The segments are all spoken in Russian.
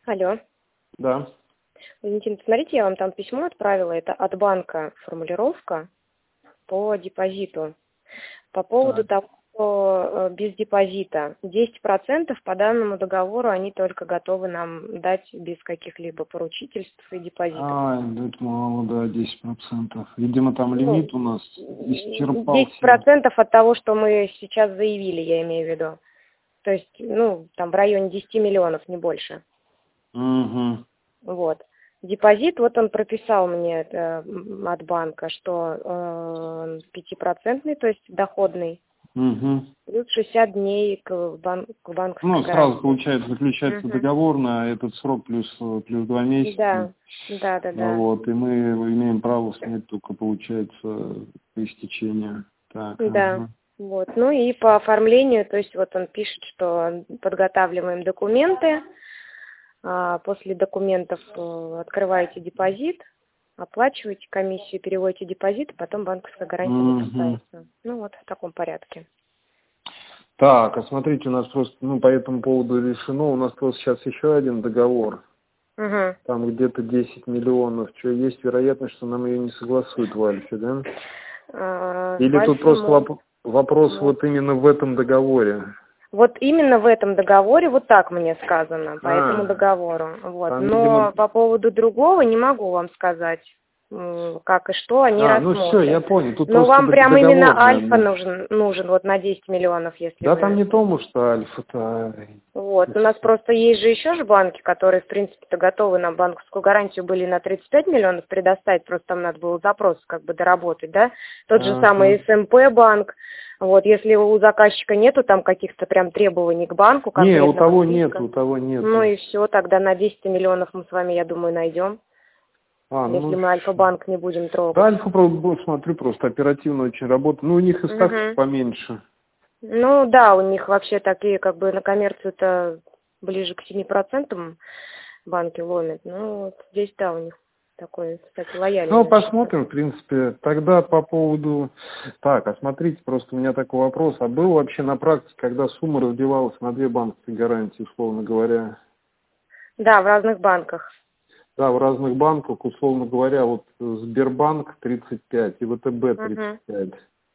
Алло. Да. Валентин, посмотрите, я вам там письмо отправила. Это от банка формулировка по депозиту. По поводу Так. того, что без депозита 10% по данному договору они только готовы нам дать без каких-либо поручительств и депозитов. Это мало, да, 10%. Видимо, там лимит у нас исчерпался. 10% от того, что мы сейчас заявили, я имею в виду. То есть, там в районе 10 миллионов, не больше. Угу. Вот. Депозит, вот он прописал мне это от банка, что 5%, то есть доходный, плюс 60 дней к банковской гарантии. Сразу, получается, заключается договор на этот срок плюс 2 месяца. Да. Вот, и мы имеем право снять только, получается, по истечению. Так, да. Вот. Ну и по оформлению, то есть вот он пишет, что подготавливаем документы, после документов открываете депозит, оплачиваете комиссию, переводите депозит, а потом банковская гарантия запускается. Вот в таком порядке. Так, а смотрите, у нас просто, по этому поводу решено, у нас просто сейчас еще один договор. Там где-то 10 миллионов. Что, есть вероятность, что нам ее не согласуют в Альфе, да? Или тут просто вопрос вот именно в этом договоре? Вот именно в этом договоре, вот так мне сказано, по этому договору. Вот. Там, но видимо... по поводу другого не могу вам сказать, как и что они рассмотрят. Ну все, я понял. Тут но вам прям договор, именно Альфа нужен вот на 10 миллионов, если да, вы... там не тому, что Альфа-то... Вот, у нас просто есть же еще банки, которые, в принципе-то, готовы нам банковскую гарантию были на 35 миллионов предоставить, просто там надо было запрос доработать, да? Тот же самый СМП банк. Вот, если у заказчика нету там каких-то прям требований к банку, конкретного у того списка, нет. Ну и все, тогда на 10 миллионов мы с вами, я думаю, найдем. Если мы Альфа-банк не будем трогать. Да, Альфа, смотрю, просто оперативно очень работает. У них и ставки поменьше. Да, у них вообще такие, на коммерцию-то ближе к 7% банки ломят. Вот здесь, да, у них такой, кстати, лояльный. Посмотрим, в принципе. Тогда по поводу... Так, смотрите, просто у меня такой вопрос. А был вообще на практике, когда сумма разбивалась на 2 банковские гарантии, условно говоря? Да, в разных банках. Да, в разных банках, условно говоря, вот Сбербанк 35 и ВТБ 35.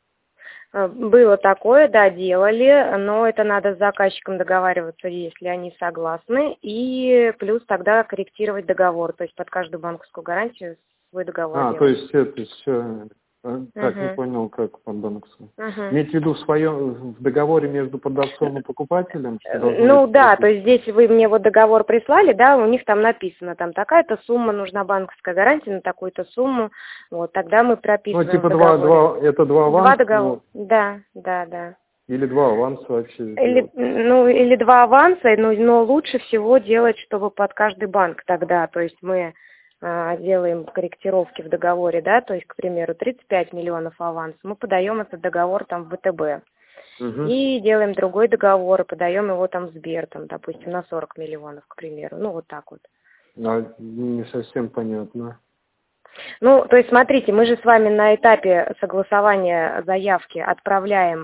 Было такое, да, делали, но это надо с заказчиком договариваться, если они согласны, и плюс тогда корректировать договор, то есть под каждую банковскую гарантию свой договор делать. То есть это все... Так, не понял, как под банковскую. Имеете в виду в договоре между продавцом и покупателем? Да, то есть здесь вы мне договор прислали, да, у них там написано, там такая-то сумма, нужна банковская гарантия на такую-то сумму, вот, тогда мы прописываем в договоре. Это 2 аванса? 2 договора, да. Или 2 аванса вообще? Или 2 аванса, но лучше всего делать, чтобы под каждый банк тогда, то есть мы делаем корректировки в договоре, да, то есть, к примеру, 35 миллионов аванс, мы подаем этот договор там в ВТБ. И делаем другой договор, и подаем его там в Сбер, там, допустим, на 40 миллионов, к примеру. Вот так вот. Не совсем понятно. То есть, смотрите, мы же с вами на этапе согласования заявки отправляем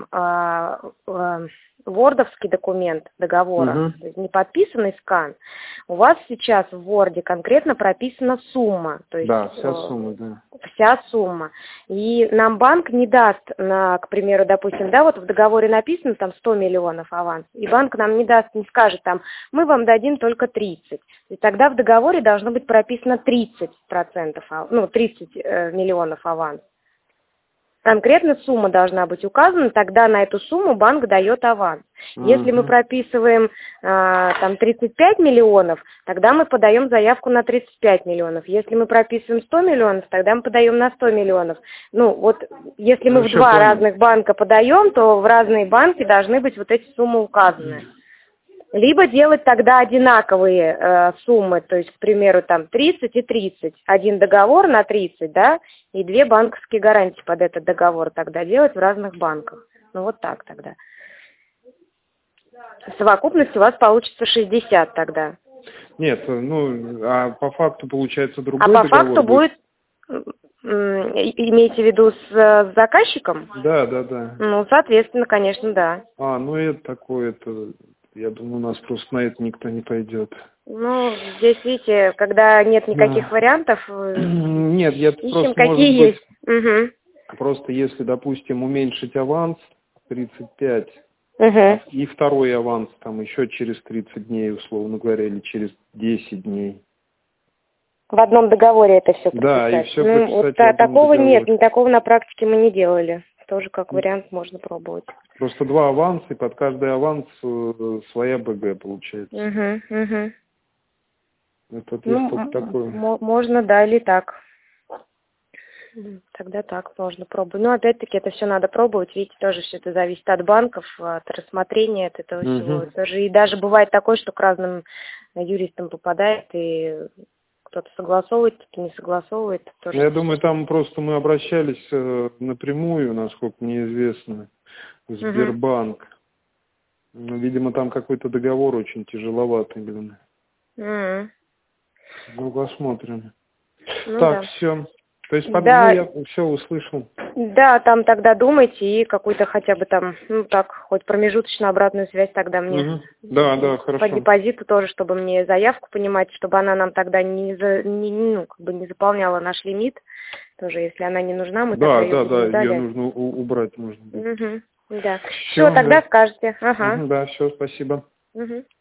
вордовский документ договора, то есть не подписанный скан. У вас сейчас в Word конкретно прописана сумма. То есть, вся сумма, да. Вся сумма. И нам банк не даст, к примеру, допустим, да, вот в договоре написано там 100 миллионов аванс, и банк нам не даст, не скажет там, мы вам дадим только 30. И тогда в договоре должно быть прописано 30%, 30 миллионов аванс. Конкретно сумма должна быть указана, тогда на эту сумму банк дает аванс. Если мы прописываем там 35 миллионов, тогда мы подаем заявку на 35 миллионов. Если мы прописываем 100 миллионов, тогда мы подаем на 100 миллионов. Если мы в 2 разных банка подаем, то в разные банки должны быть вот эти суммы указаны. Либо делать тогда одинаковые суммы, то есть, к примеру, там 30 и 30. Один договор на 30, да, и 2 банковские гарантии под этот договор тогда делать в разных банках. Вот так тогда. В совокупности у вас получится 60 тогда. Нет, а по факту получается другой договор. А по факту будет, имеете в виду с заказчиком? Да. Соответственно, конечно, да. Это такое, Я думаю, у нас просто на это никто не пойдет. Ну, здесь, видите, когда нет никаких вариантов, нет, я ищем просто, какие есть. Угу. Просто если, допустим, уменьшить аванс 35, и второй аванс там еще через 30 дней, условно говоря, или через 10 дней. В одном договоре это все подписать? Да, и все ну, подписать вот, такого договоре. нет, такого на практике мы не делали. Тоже как вариант можно пробовать. Просто 2 аванса, и под каждый аванс своя БГ получается. Это есть только такое. Можно, да, или так. Тогда так можно пробовать. Но опять-таки это все надо пробовать. Видите, тоже все это зависит от банков, от рассмотрения от этого всего. Тоже, и даже бывает такое, что к разным юристам попадает, и кто-то согласовывает, кто-то не согласовывает. Тоже я думаю, там просто мы обращались напрямую, насколько мне известно, в Сбербанк. Ну, видимо, там какой-то договор очень тяжеловатый, блин. Ну, посмотрим. Ну, так, все. То есть, я все услышал. Да, там тогда думайте и какую-то хотя бы там, ну так, хоть промежуточную обратную связь тогда мне. Да, хорошо. По депозиту тоже, чтобы мне заявку понимать, чтобы она нам тогда не заполняла наш лимит. Тоже, если она не нужна, мы тогда ее будем удалять. Ее нужно убрать, можно. Да. Все, тогда скажете. Да, все, спасибо.